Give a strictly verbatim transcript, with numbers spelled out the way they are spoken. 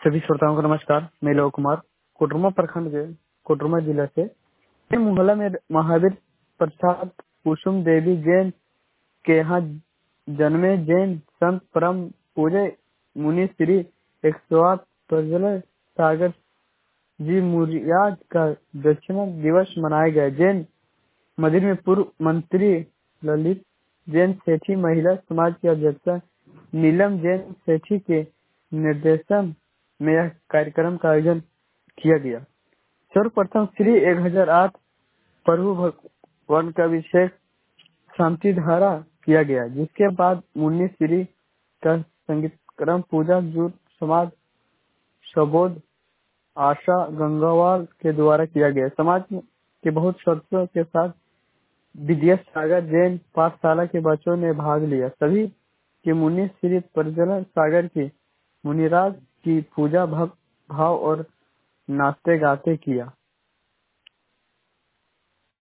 सभी श्रोताओं को नमस्कार। मैं लोक कुमार कोटरमा प्रखंड के कोटरमा जिला से इन मोहल्ला में महावीर प्रसाद कुसुम देवी जैन के यहाँ जन्मे जैन संत परम पूज्य मुनि श्री एक सौ आठ प्रज्वल सागर जी मुरियाज का दक्षिणा दिवस मनाया गया। जैन मंदिर में पूर्व मंत्री ललित जैन सेठी, महिला समाज की अध्यक्षा नीलम जैन सेठी के निर्देशन में यह कार्यक्रम का आयोजन किया गया। सर्वप्रथम श्री एक हजार आठ प्रभु भगवान का अभिषेक शांति धारा किया गया, जिसके बाद मुन्नी श्री का संगीत क्रम पूजा जूट समाज सबोध आशा गंगावाल के द्वारा किया गया। समाज के बहुत सदस्यों के साथ विद्या सागर जैन पाठशाला के बच्चों ने भाग लिया। सभी के मुनि श्री प्रज्वल सागर की मुनिराज की पूजा भक्त भाव और नाचते गाते किया।